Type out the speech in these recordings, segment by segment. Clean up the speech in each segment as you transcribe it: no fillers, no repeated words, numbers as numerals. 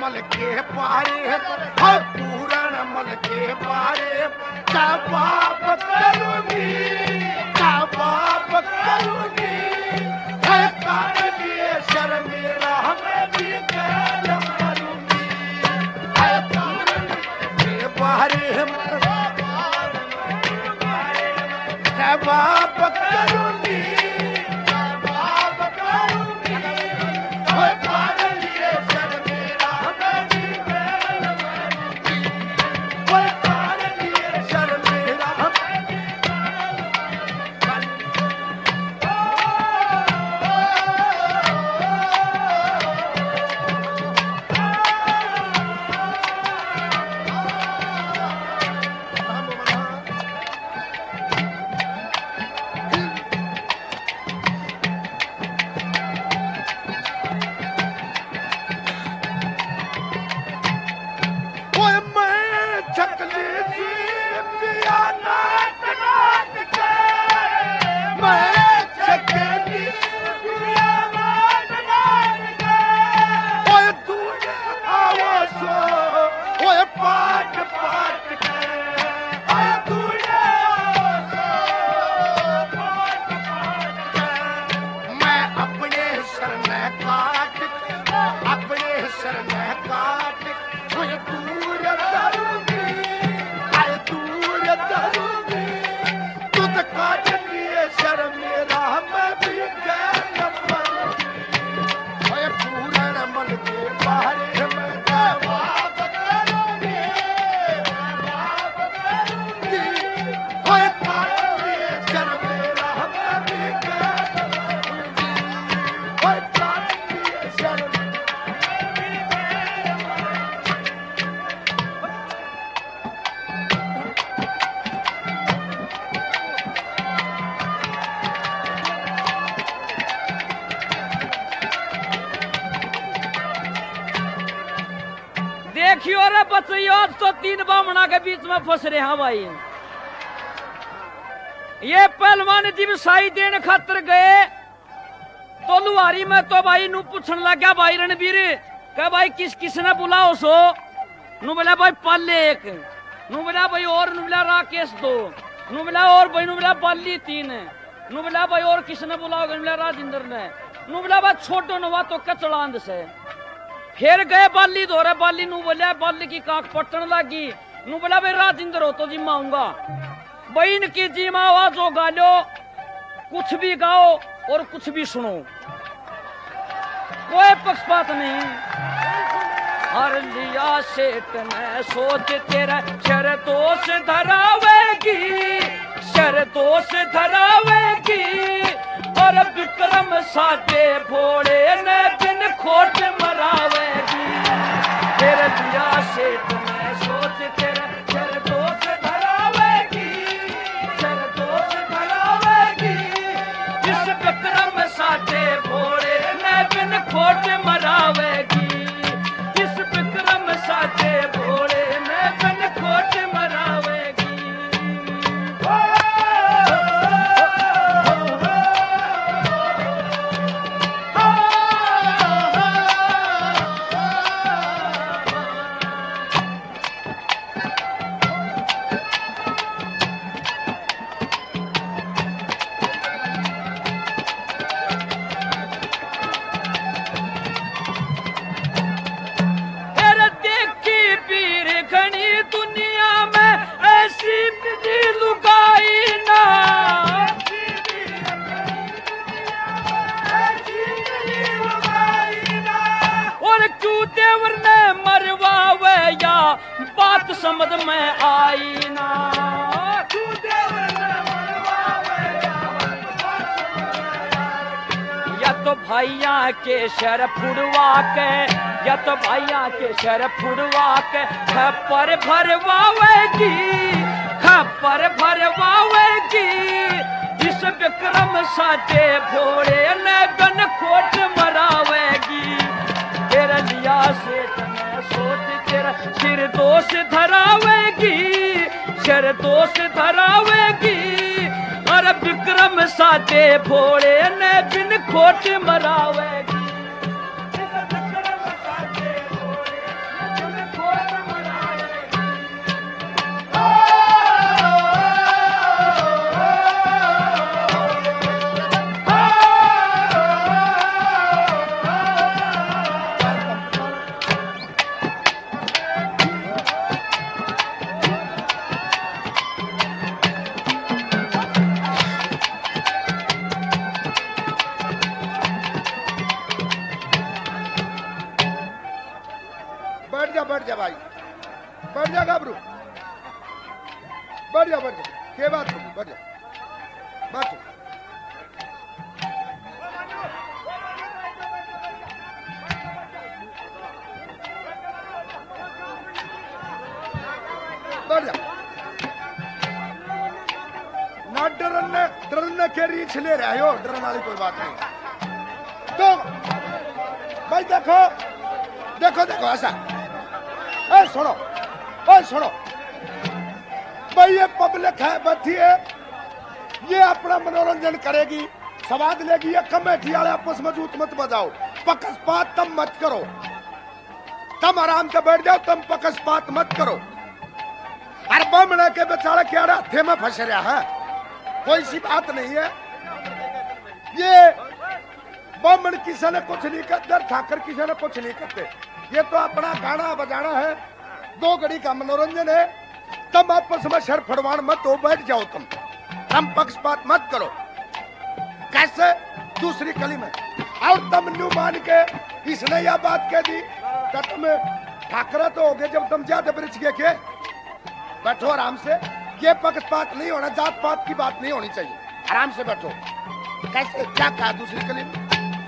मल के पारे पूरण मल के पारे क्या पाप करूंगी क्या पाप करूंगी काट लिए शर्म मेरा हमें भी कैद करूंगी पूरण के पारे क्या पाप करूंगी देखियो रे बच्चों, आज तो 3 बामणा के बीच में फंस रहे हैं भाई। ये पहलवान जब साई देने खातर गए तो लुहारी में तो भाई नू पूछने लग गया भाई रणबीर क्या भाई किसने बुलाओ सो। नू बोला भाई पाले 1, नू बोला भाई और, नू बोला राकेश 2, नू बोला और भाई, नू बोला बाली 3, नू बोला भाई और किसने बुलाओगे, नू बोला राजेंद्र ने, नू बोला भाई छोटो नवा तो कचलांद से। फिर गए बाली धोरे, बाली नू बोलिया, बाली की कांख पटन लगी। नू बोला भाई राजेंद्र हो तो जिम्मा आऊंगा भाई, इनकी जिम्मा आवाज हो गा लो, कुछ भी गाओ और कुछ भी सुनो, कोई पक्षपात नहीं। हर लिया सेठ ने सोच तेरा शर्तों से धरावेगी, शर्तों से धरावेगी, और विक्रम साथे भोड़े ने बिन खोट मरावेगी। तेरे लिया सेठ ने सोच तेरा शर्तों से धरावेगी, शर्तों से धरावेगी, इस विक्रम साथे भोड़े ने बिन खोट मरावेगी, इस विक्रम साथे भोड़े ने बिन खोट मरावेगी। बात समझ में आई ना, या तो भैया के शर फुड़वा के, या तो भैया के शर फुड़वा के खप्पर भरवावेगी, खप्पर भरवावेगी, इस विक्रम साथे भोड़े ने गन खोट मरावेगी। तेरा लिया से सोच तेरा सिर दोष धरावेगी, सिर दोष धरावेगी, और विक्रम साथे भोड़े ने बिन खोट मरावेगी। बैठ जा भाई, बैठ जा घबरू, बैठ जा के बात होगी, बैठ जा बात हो। बैठ जा ना, डरने के रीछ ले रहे हो, डरने वाली कोई बात नहीं। तो भाई देखो देखो देखो ऐसा, सुनो भाई, ये पब्लिक है बैठी है, ये अपना मनोरंजन करेगी, स्वाद लेगी। ये कमेटी वाले आपस में जूत मत बजाओ, पकसपात तुम मत करो, तुम आराम से बैठ जाओ, तुम पकसपात मत करो। अरे बमने के बेचारे क्या हाथे में फंस रहा है, कोई सी बात नहीं है। ये बमन किसी ने कुछ नहीं करते, ठाकर किसी ने कुछ नहीं करते, ये तो अपना गाना बजाना है, 2 घड़ी का मनोरंजन है। तुम आपस में शर फड़वान मत हो, बैठ जाओ, तुम पक्षपात मत करो। कैसे दूसरी कली में और तुम न्यू मान के इसने यह बात कह दी कि तुम ठाकरा तो हो गए जब तुम ज्यादा ब्रिज के बैठो आराम से। ये पक्षपात नहीं होना, जात पात की बात नहीं होनी चाहिए, आराम से बैठो। कैसे क्या कहा दूसरी कली में?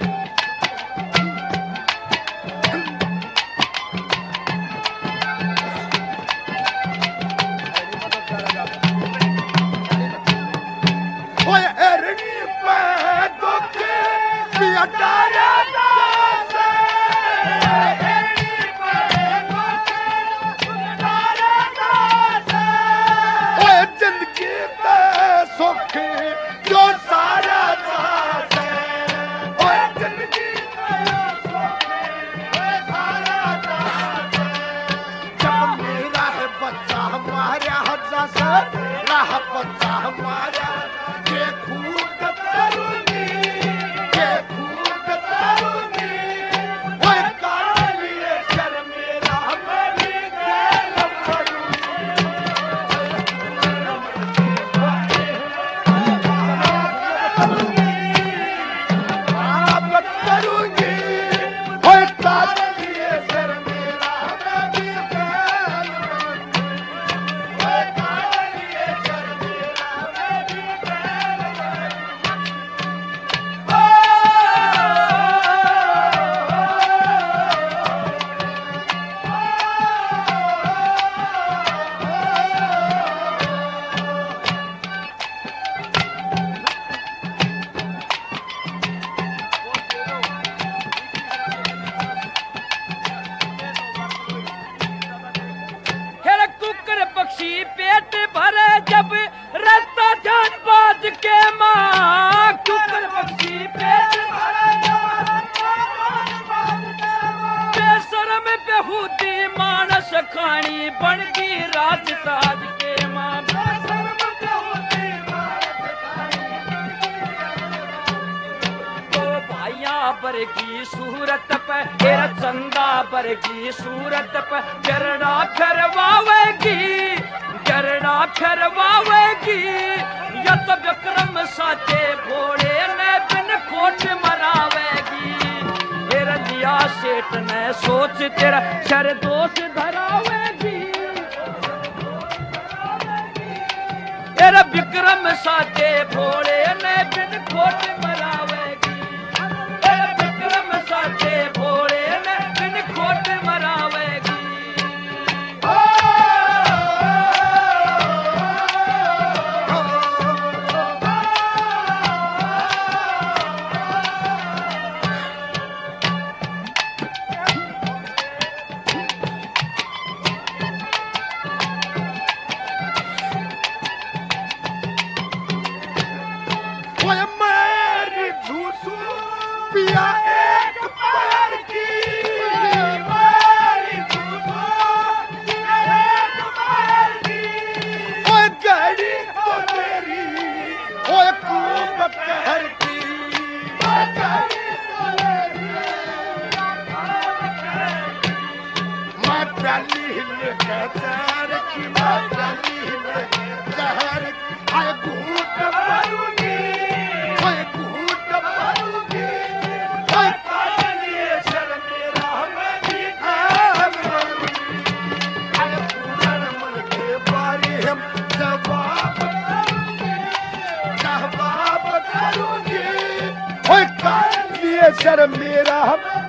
पर की सूरत पे तेरा चंदा पर की सूरत पे गरड़ा फिरवावेगी या तो विक्रम साचे भोले ने बिन खोट मरावेगी। रजिया सेठ ने सोच तेरा शर दोष धरावेगी। तेरा विक्रम साचे भोले ने बिन खोट मरावेगी। विक्रम साचे भोले ने बिन खोट मरावेगी। शर मेरा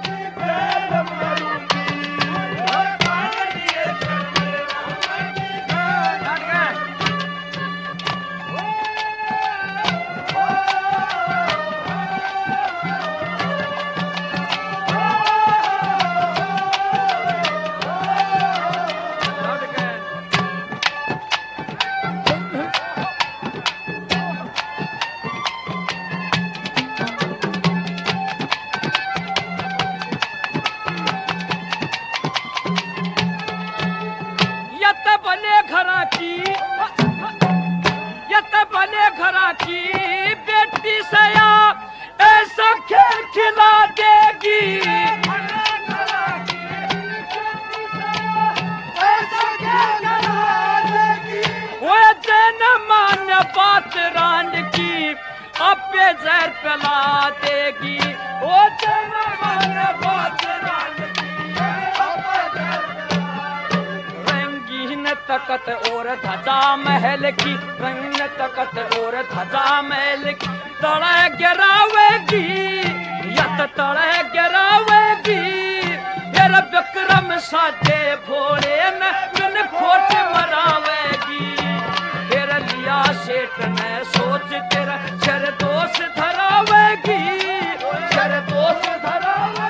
बेटी सया ऐसा खेल खिला देगी। वो जन मान बात रान की अपे जहर पिला देगी। वो जन मान बात रान तकत और धजा महल की रंग तकत और धजा महल की तड़े गिरावेगी यत तड़े गिरावेगी। फिर विक्रम साधे भोरे न बिन खोट मरावेगी। फिर लिया सेठ ने सोच तेरा शर दोष धरावेगी। शर दोष धरावेगी।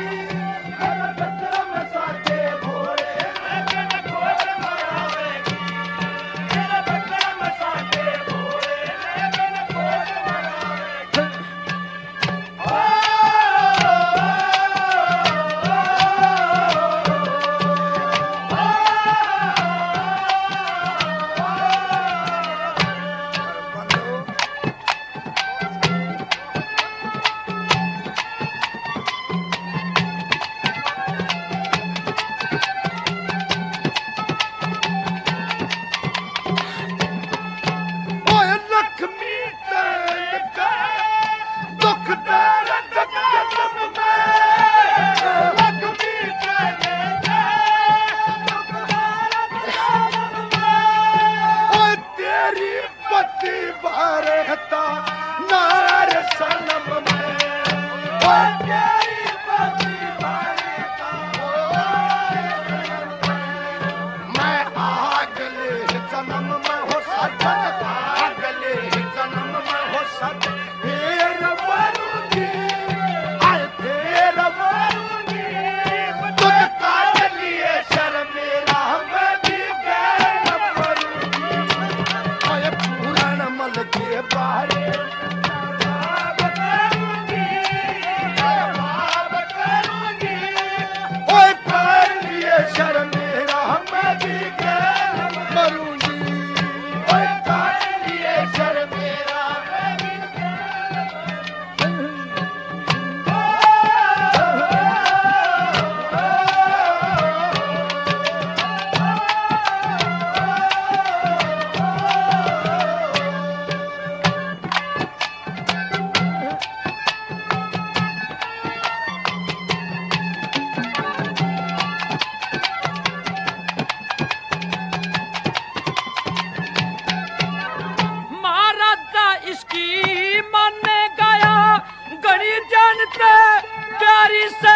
प्यारी से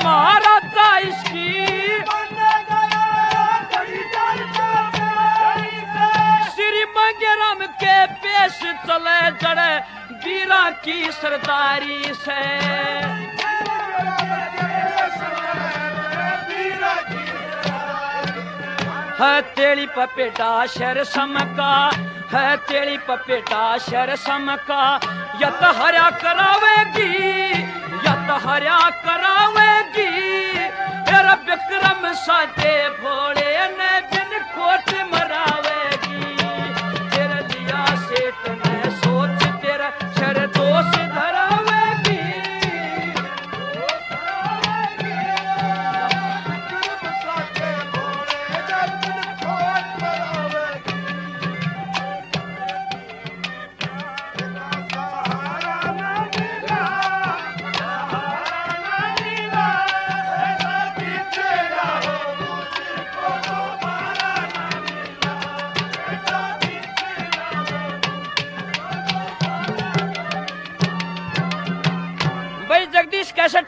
महाराजा इसकी श्री मंगेराम के पेश चले जड़े वीरा की सरदारी से है तेली पपेटा शर समका है तेली पपेटा शर समका यत हर्या करावेगी यत हर्या करावेगी तेरा विक्रम साजे भोले ने जिन खोट मरावेगी तेरा लिया सेठ ने सोच तेरा शर दोष धरावेगी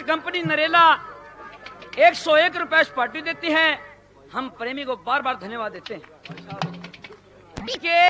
कंपनी नरेला 101 रुपए पार्टी देती है। हम प्रेमी को बार बार धन्यवाद देते हैं।